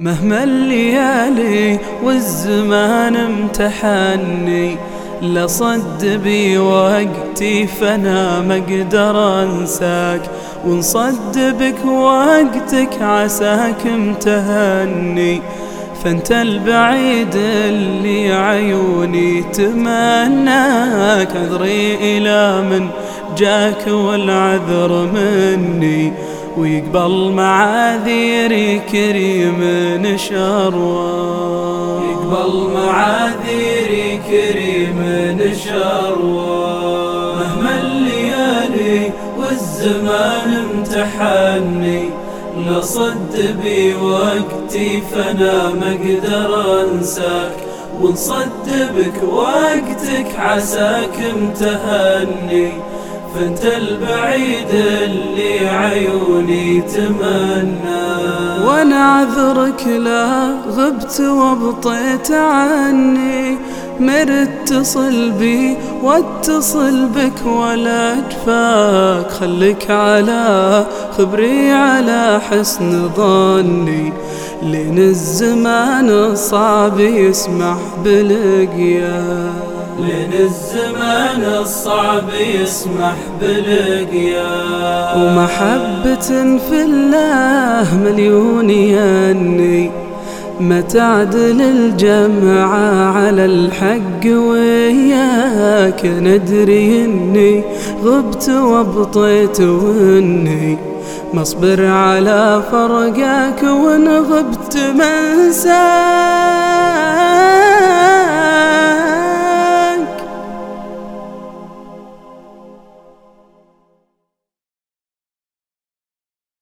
مهما الليالي والزمان امتحني، لصد بي وقتي فانا ما اقدر انساك، ونصد بك وقتك عساك امتهني. فانت البعيد اللي عيوني تمناك، عذري الى من جاك والعذر مني، ويقبل معاذيري كريم نشروان، يقبل معاذيري كريم نشروان. مهما الليالي والزمان امتحني، لصد بي وقتي فانا ما اقدر انساك، ونصد بك وقتك عساك امتهني. فانت البعيد اللي عيوني تمنى، وانا عذرك لا غبت وابطيت عني، مرت اتصل بي واتصل بك ولا جفاك، خليك على خبري على حسن ظني، لين الزمان الصعب يسمح بلقياك، لين الزمان الصعب يسمح بلقياك. ومحبة في الله مليون يني، ما تعدل الجمعة على الحق وياك، ندري اني غبت وابطيت واني مصبر على فرقك، وان غبت منساك.